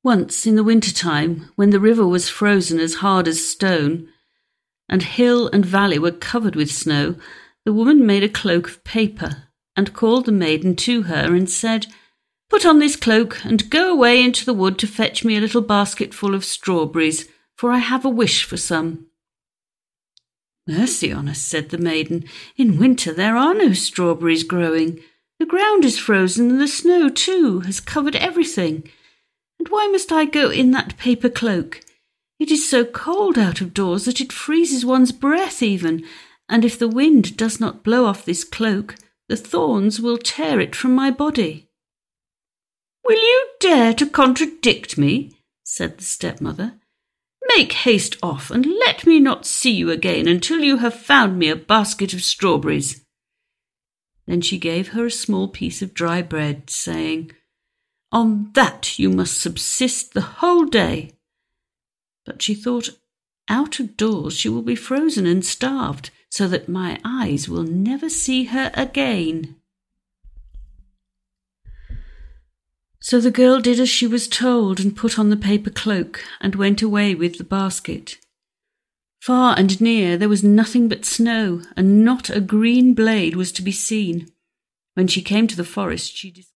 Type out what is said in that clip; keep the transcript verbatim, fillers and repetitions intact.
Once in the winter-time, when the river was frozen as hard as stone, and hill and valley were covered with snow, the woman made a cloak of paper, and called the maiden to her, and said, "Put on this cloak, and go away into the wood to fetch me a little basketful of strawberries, for I have a wish for some." "Mercy on us," said the maiden, "in winter there are no strawberries growing. The ground is frozen, and the snow, too, has covered everything. And why must I go in that paper cloak? It is so cold out of doors that it freezes one's breath even, and if the wind does not blow off this cloak, the thorns will tear it from my body." "Will you dare to contradict me?" said the stepmother. "Make haste off, and let me not see you again until you have found me a basket of strawberries." Then she gave her a small piece of dry bread, saying, "On that you must subsist the whole day." But she thought, "Out of doors she will be frozen and starved, so that my eyes will never see her again." So the girl did as she was told, and put on the paper cloak, and went away with the basket. Far and near there was nothing but snow, and not a green blade was to be seen. When she came to the forest, she